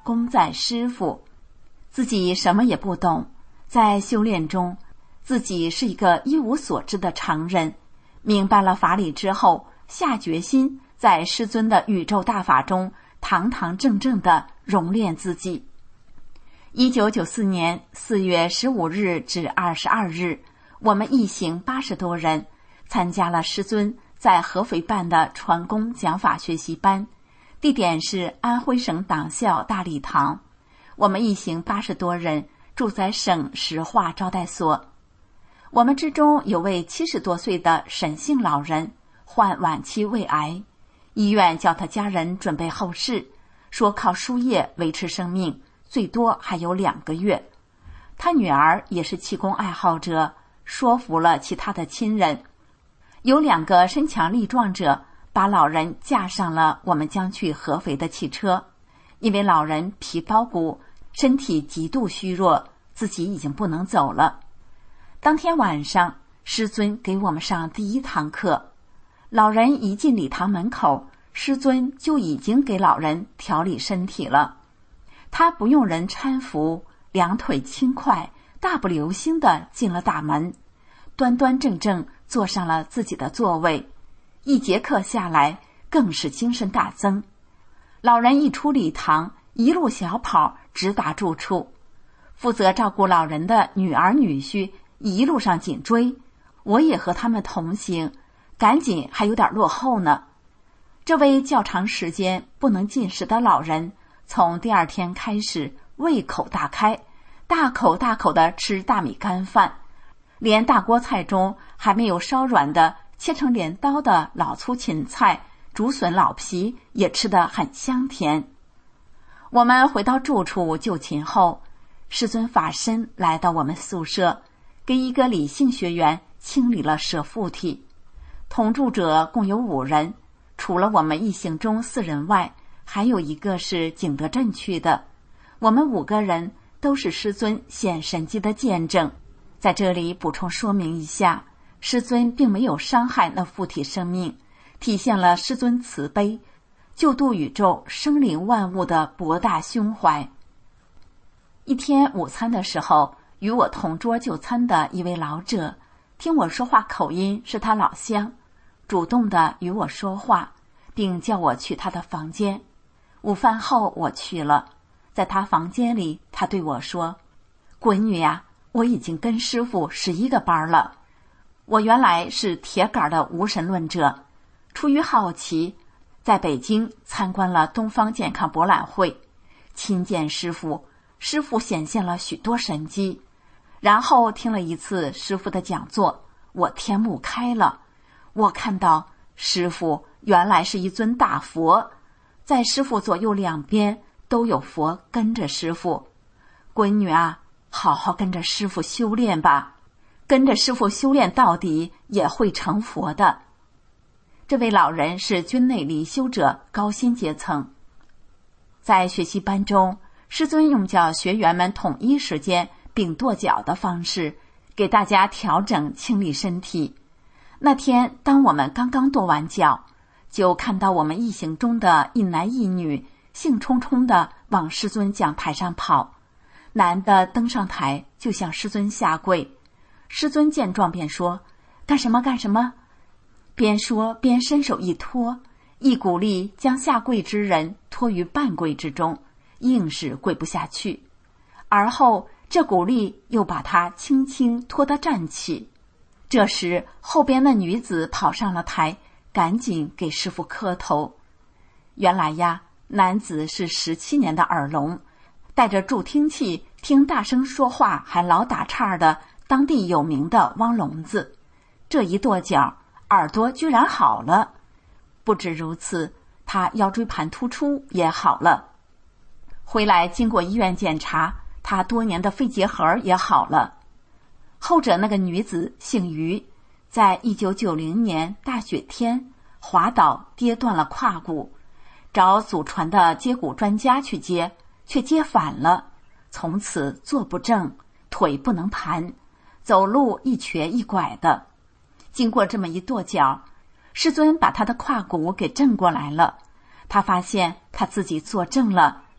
功在师父。自己什么也不懂，在修炼中，自己是一个一无所知的常人。明白了法理之后，下决心在师尊的宇宙大法中堂堂正正地熔炼自己。1994年4月15日至22日，我们一行80多人参加了师尊在合肥办的传功讲法学习班，地点是安徽省党校大礼堂。我们一行80多人住在省石化招待所。我们之中有位70多岁的沈姓老人，患晚期胃癌，医院叫他家人准备后事，说靠输液维持生命，最多还有2个月。他女儿也是气功爱好者，说服了其他的亲人。有2个身强力壮者把老人架上了我们将去合肥的汽车。因为老人皮包骨，身体极度虚弱，自己已经不能走了。当天晚上，师尊给我们上第1堂课。老人一进礼堂门口，师尊就已经给老人调理身体了。他不用人搀扶，2腿轻快，大步流星地进了大门，端端正正坐上了自己的座位。1节课下来，更是精神大增。老人一出礼堂，一路小跑直达住处。负责照顾老人的女儿女婿一路上紧追，我也和他们同行，赶紧还有点落后呢。这位较长时间不能进食的老人，从第2天开始胃口大开，大口大口地吃大米干饭，连大锅菜中还没有烧软的切成镰刀的老粗芹菜、竹笋老皮也吃得很香甜。我们回到住处就寝后，师尊法身来到我们宿舍，给一个李姓学员清理了舍腹体。同住者共有5人，除了我们一行中4人外，还有1个是景德镇去的。我们5个人都是师尊显神迹的见证。在这里补充说明一下，师尊并没有伤害那附体生命，体现了师尊慈悲救度宇宙生灵万物的博大胸怀。一天午餐的时候，与我同桌就餐的一位老者，听我说话口音是他老乡，主动的与我说话，并叫我去他的房间。午饭后我去了，在他房间里，他对我说：“闺女呀，我已经跟师父11个班了。我原来是铁杆的无神论者，出于好奇，在北京参观了东方健康博览会，亲见师父，师父显现了许多神迹。然后听了一次师父的讲座，我天目开了，我看到师父原来是一尊大佛，在师父左右2边都有佛跟着师父。闺女啊，好好跟着师父修炼吧，跟着师父修炼到底也会成佛的。”这位老人是军内离休者高薪阶层。在学习班中，师尊用教学员们统一时间并跺脚的方式给大家调整清理身体。那天当我们刚刚跺完脚，就看到我们一行中的一男一女兴冲冲地往师尊讲台上跑。男的登上台就向师尊下跪，师尊见状便说：“干什么干什么？”边说边伸手一拖，一股力将下跪之人拖于半跪之中，硬是跪不下去。而后这股力又把他轻轻拖得站起。这时后边的女子跑上了台，赶紧给师父磕头。原来呀，男子是17年的耳聋，带着助听器听大声说话还老打岔的当地有名的汪聋子。这一跺脚，耳朵居然好了。不止如此，他腰椎盘突出也好了。回来经过医院检查，他多年的肺结核也好了。后者那个女子姓于，在1990年大雪天滑倒跌断了胯骨，找祖传的接骨专家去接，却接反了，从此坐不正，腿不能盘，走路一瘸一拐的。经过这么一跺脚，师尊把他的胯骨给正过来了。他发现他自己坐正了，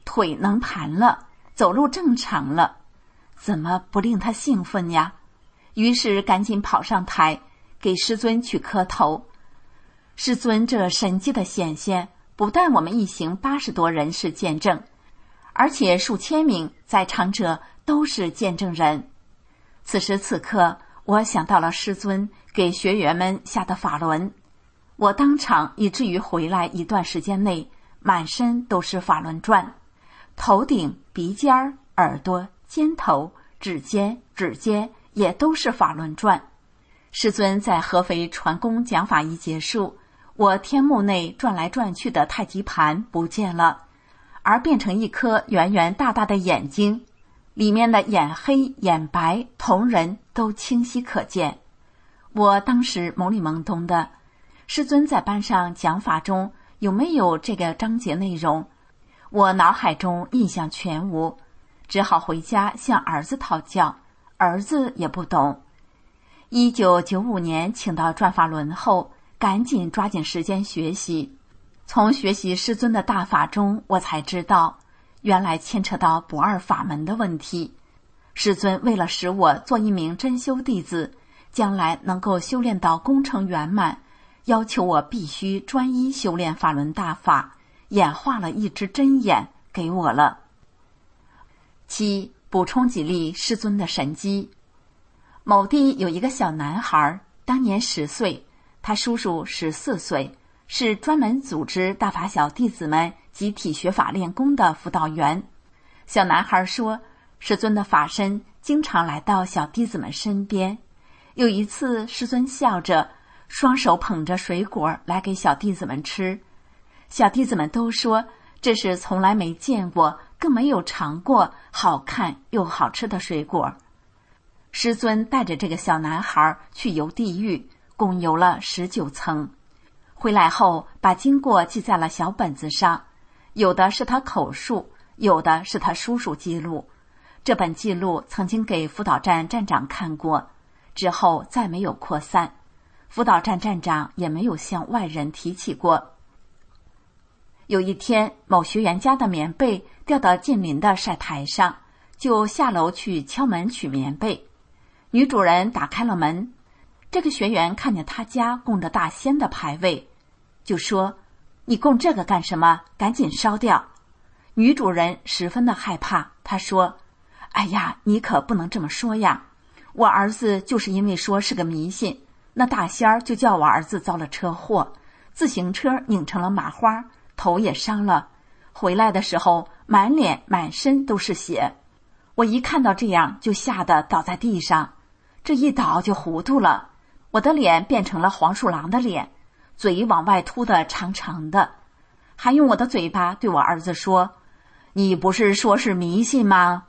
腿能盘了，走路正常了，怎么不令他兴奋呀？于是赶紧跑上台给师尊去磕头。师尊这神迹的显现，不但我们一行80多人是见证，而且数千名在场者都是见证人。此时此刻，我想到了师尊给学员们下的法轮，我当场以至于回来一段时间内，满身都是法轮转，头顶、鼻尖、耳朵、肩头、指尖也都是法轮转。师尊在合肥传功讲法一结束，我天目内转来转去的太极盘不见了，而变成一颗圆圆大大的眼睛，里面的眼黑眼白瞳仁都清晰可见。我当时懵里懵懂的，师尊在班上讲法中有没有这个章节内容，我脑海中印象全无，只好回家向儿子讨教，儿子也不懂。1995年请到转法轮后，赶紧抓紧时间学习。从学习师尊的大法中，我才知道原来牵扯到不二法门的问题。师尊为了使我做一名真修弟子，将来能够修炼到功成圆满，要求我必须专一修炼法轮大法，演化了一只真眼给我了。7. 补充几例师尊的神迹。某地有一个小男孩，当年10岁，他叔叔14岁，是专门组织大法小弟子们集体学法练功的辅导员。小男孩说，师尊的法身经常来到小弟子们身边。有一次，师尊笑着，双手捧着水果来给小弟子们吃。小弟子们都说，这是从来没见过，更没有尝过好看又好吃的水果。师尊带着这个小男孩去游地狱，共游了19层。回来后，把经过记在了小本子上，有的是他口述，有的是他叔叔记录。这本记录曾经给辅导站站长看过，之后再没有扩散，辅导站站长也没有向外人提起过。有一天，某学员家的棉被掉到近邻的晒台上，就下楼去敲门取棉被。女主人打开了门，这个学员看见他家供着大仙的牌位，就说：“你供这个干什么？赶紧烧掉。”女主人十分的害怕，她说：“哎呀，你可不能这么说呀！我儿子就是因为说是个迷信，那大仙儿就叫我儿子遭了车祸，自行车拧成了麻花，头也伤了，回来的时候满脸满身都是血。我一看到这样就吓得倒在地上，这一倒就糊涂了，我的脸变成了黄鼠狼的脸，嘴往外凸的长长的，还用我的嘴巴对我儿子说：你不是说是迷信吗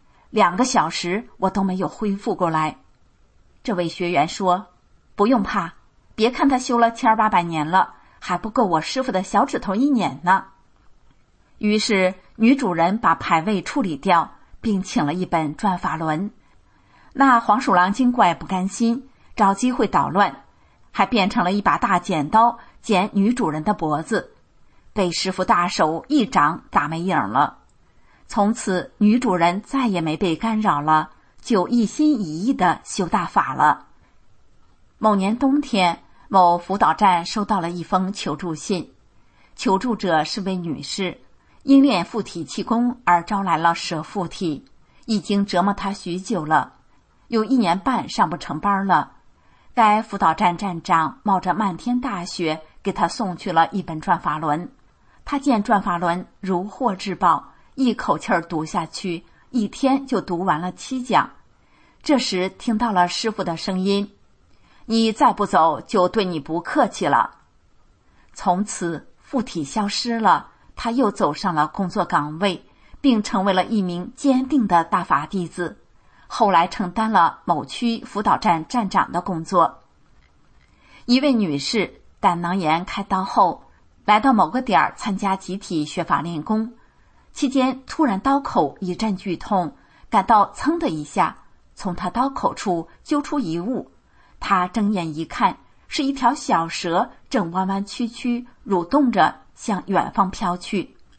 ？2个小时我都没有恢复过来。这位学员说：不用怕，别看他修了1800年了，还不够我师傅的小指头一捻呢。于是女主人把牌位处理掉，并请了一本转法轮。那黄鼠狼精怪不甘心，找机会捣乱，还变成了一把大剪刀剪女主人的脖子，被师傅大手一掌打没影了。从此女主人再也没被干扰了，就一心一意地修大法了。某年冬天，某辅导站收到了一封求助信，求助者是位女士，因练附体气功而招来了蛇附体，已经折磨她许久了，有1年半上不成班了。该辅导站站长冒着漫天大雪给她送去了一本转法轮，她见转法轮如获至宝，一口气儿读下去，1天就读完了7讲。这时听到了师父的声音：你再不走就对你不客气了。从此附体消失了，他又走上了工作岗位，并成为了一名坚定的大法弟子，后来承担了某区辅导站站长的工作。一位女士胆囊炎开刀后，来到某个点参加集体学法练功，期间突然刀口一阵剧痛，感到噌的一下，从她刀口处揪出一物，她睁眼一看，是一条小蛇，正弯弯曲曲蠕动着向远方飘去。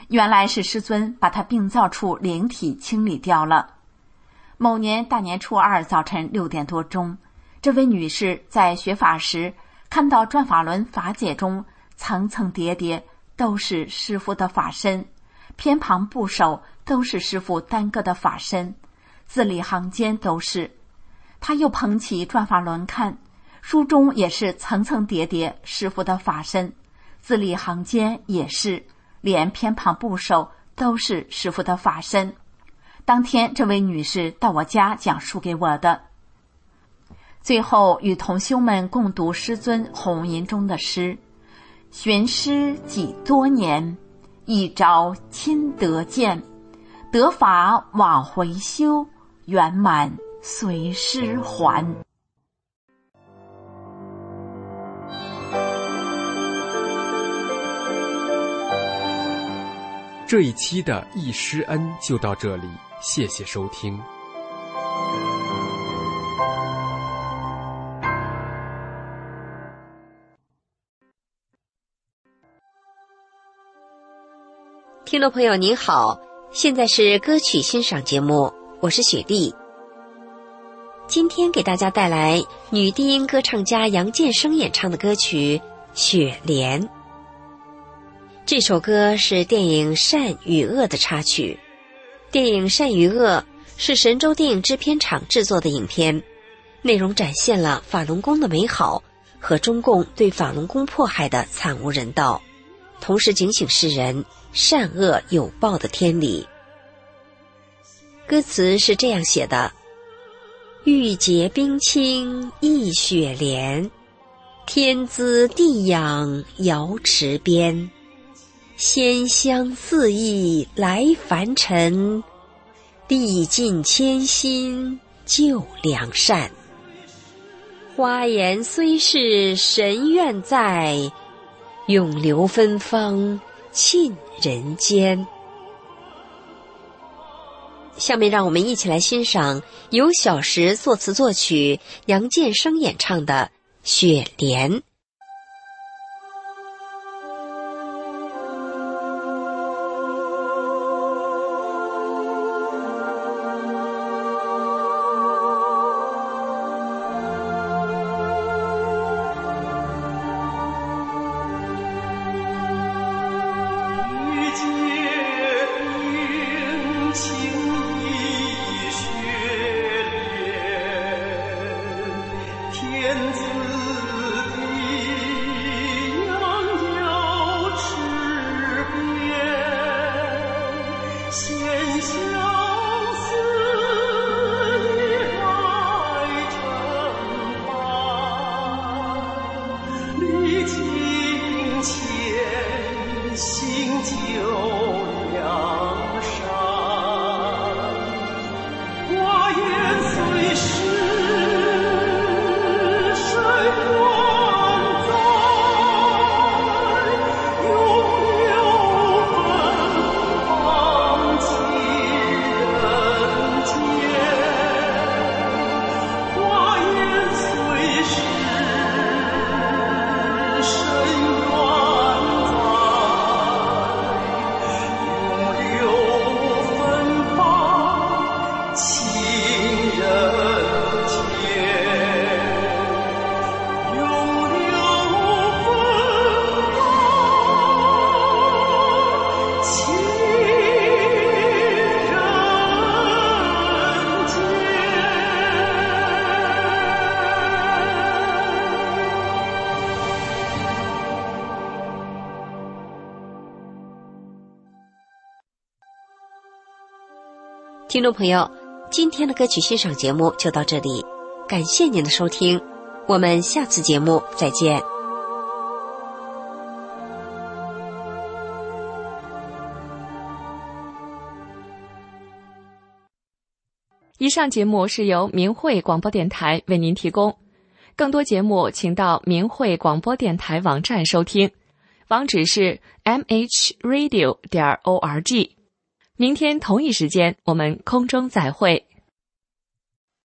原来是师尊把他病灶处灵体清理掉了。某年大年初二早晨6点多钟，这位女士在学法时看到转法轮法解中层层叠叠都是师父的法身，偏旁部首都是师父单个的法身，字里行间都是。他又捧起转法轮看，书中也是层层叠叠师父的法身，字里行间也是，连偏旁部首都是师父的法身。当天这位女士到我家讲述给我的。最后与同修们共读师尊弘吟中的诗：寻师几多年，一朝亲得见，得法往回修，圆满随师还。 这一期的忆师恩就到这里，谢谢收听。 听众朋友您好，现在是歌曲欣赏节目，我是雪莉。今天给大家带来女低音歌唱家杨建生演唱的歌曲《雪莲》。这首歌是电影《善与恶》的插曲。电影《善与恶》是神州电影制片厂制作的影片，内容展现了法轮功的美好和中共对法轮功迫害的惨无人道，同时警醒世人善恶有报的天理。歌词是这样写的：玉洁冰清一雪莲，天姿地养瑶池边，仙香四溢来凡尘，历尽千辛救良善。花颜虽是神愿在，永留芬芳沁人间。下面让我们一起来欣赏由小石作词作曲，杨建生演唱的《雪莲》。听众朋友，今天的歌曲欣赏节目就到这里，感谢您的收听，我们下次节目再见。 以上节目是由明慧广播电台为您提供，更多节目请到明慧广播电台网站收听，网址是 mhradio.org。明天同一时间我们空中再会。